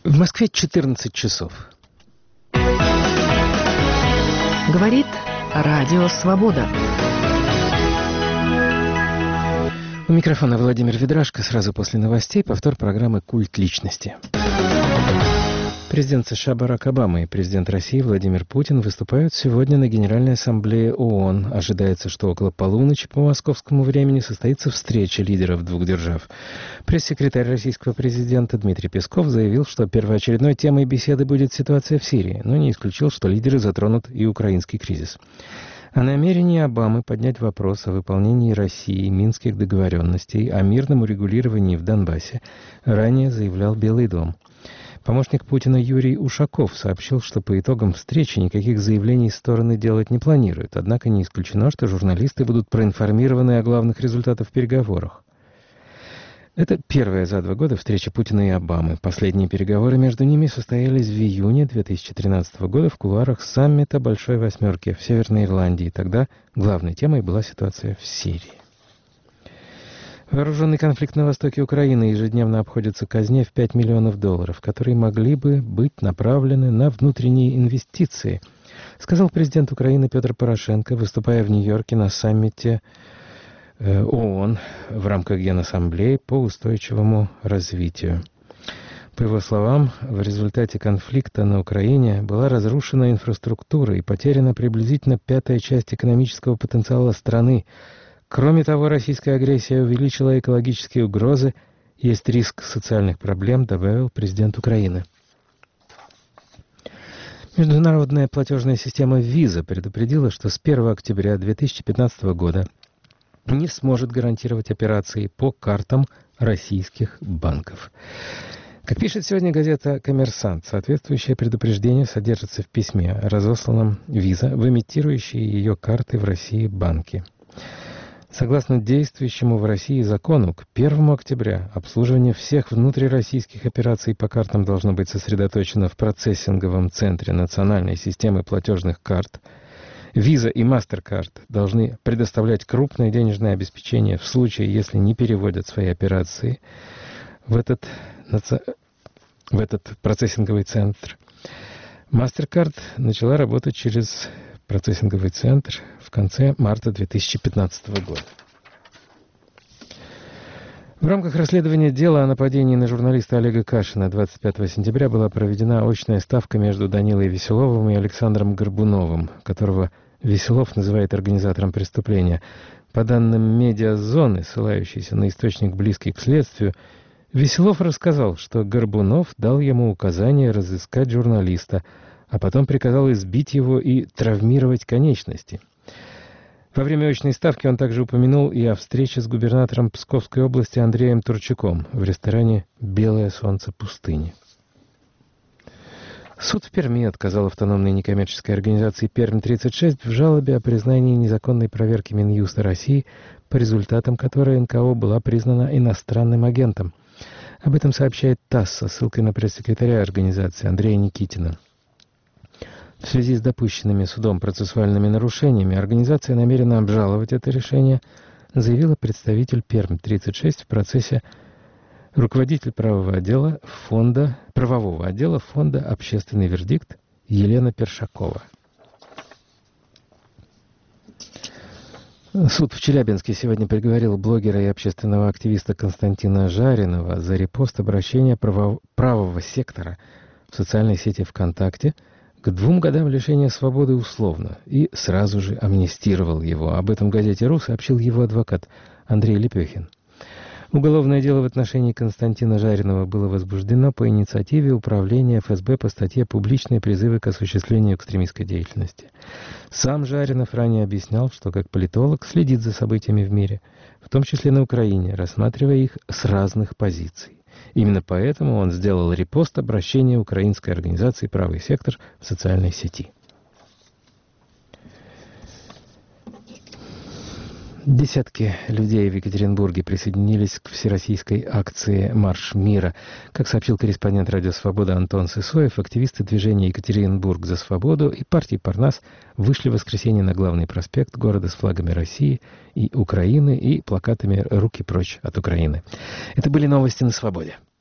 В Москве 14 часов. Говорит Радио Свобода. У микрофона Владимир Ведрашко. Сразу после новостей повтор программы «Культ личности». Президент США Барак Обама и президент России Владимир Путин выступают сегодня на Генеральной Ассамблее ООН. Ожидается, что около полуночи по московскому времени состоится встреча лидеров двух держав. Пресс-секретарь российского президента Дмитрий Песков заявил, что первоочередной темой беседы будет ситуация в Сирии, но не исключил, что лидеры затронут и украинский кризис. О намерении Обамы поднять вопрос о выполнении Россией Минских договоренностей о мирном урегулировании в Донбассе ранее заявлял Белый дом. Помощник Путина Юрий Ушаков сообщил, что по итогам встречи никаких заявлений стороны делать не планируют, однако не исключено, что журналисты будут проинформированы о главных результатах переговоров. Это первая за 2 года встреча Путина и Обамы. Последние переговоры между ними состоялись в июне 2013 года в кулуарах саммита Большой Восьмерки в Северной Ирландии. Тогда главной темой была ситуация в Сирии. Вооруженный конфликт на востоке Украины ежедневно обходится казне в $5 миллионов, которые могли бы быть направлены на внутренние инвестиции, сказал президент Украины Петр Порошенко, выступая в Нью-Йорке на саммите ООН в рамках Генассамблеи по устойчивому развитию. По его словам, в результате конфликта на Украине была разрушена инфраструктура и потеряна приблизительно 1/5 часть экономического потенциала страны. Кроме того, российская агрессия увеличила экологические угрозы, есть риск социальных проблем, добавил президент Украины. Международная платежная система Visa предупредила, что с 1 октября 2015 года не сможет гарантировать операции по картам российских банков. Как пишет сегодня газета «Коммерсант», соответствующее предупреждение содержится в письме, разосланном Visa в имитирующие ее карты в России банки. Согласно действующему в России закону, к 1 октября обслуживание всех внутрироссийских операций по картам должно быть сосредоточено в процессинговом центре национальной системы платежных карт. Visa и MasterCard должны предоставлять крупное денежное обеспечение в случае, если не переводят свои операции в этот процессинговый центр. MasterCard начала работать через процессинговый центр в конце марта 2015 года. В рамках расследования дела о нападении на журналиста Олега Кашина 25 сентября была проведена очная ставка между Данилой Веселовым и Александром Горбуновым, которого Веселов называет организатором преступления. По данным «Медиазоны», ссылающейся на источник, близкий к следствию, Веселов рассказал, что Горбунов дал ему указание разыскать журналиста, а потом приказал избить его и травмировать конечности. Во время очной ставки он также упомянул и о встрече с губернатором Псковской области Андреем Турчаком в ресторане «Белое солнце пустыни». Суд в Перми отказал автономной некоммерческой организации «Пермь-36» в жалобе о признании незаконной проверки Минюста России, по результатам которой НКО была признана иностранным агентом. Об этом сообщает ТАСС со ссылкой на пресс-секретаря организации Андрея Никитина. В связи с допущенными судом процессуальными нарушениями организация намерена обжаловать это решение, заявила представитель Пермь-36 в процессе руководитель правового отдела фонда «Общественный вердикт» Елена Першакова. Суд в Челябинске сегодня приговорил блогера и общественного активиста Константина Жаринова за репост обращения правого сектора в социальной сети ВКонтакте к 2 годам лишения свободы условно и сразу же амнистировал его. Об этом газете «Ру» сообщил его адвокат Андрей Лепехин. Уголовное дело в отношении Константина Жаринова было возбуждено по инициативе Управления ФСБ по статье «Публичные призывы к осуществлению экстремистской деятельности». Сам Жаринов ранее объяснял, что как политолог следит за событиями в мире, в том числе на Украине, рассматривая их с разных позиций. Именно поэтому он сделал репост обращения украинской организации «Правый сектор» в социальной сети. Десятки людей в Екатеринбурге присоединились к всероссийской акции «Марш мира». Как сообщил корреспондент «Радио Свобода» Антон Сысоев, активисты движения «Екатеринбург за свободу» и партии «Парнас» вышли в воскресенье на главный проспект города с флагами России и Украины и плакатами «Руки прочь от Украины». Это были новости на Свободе.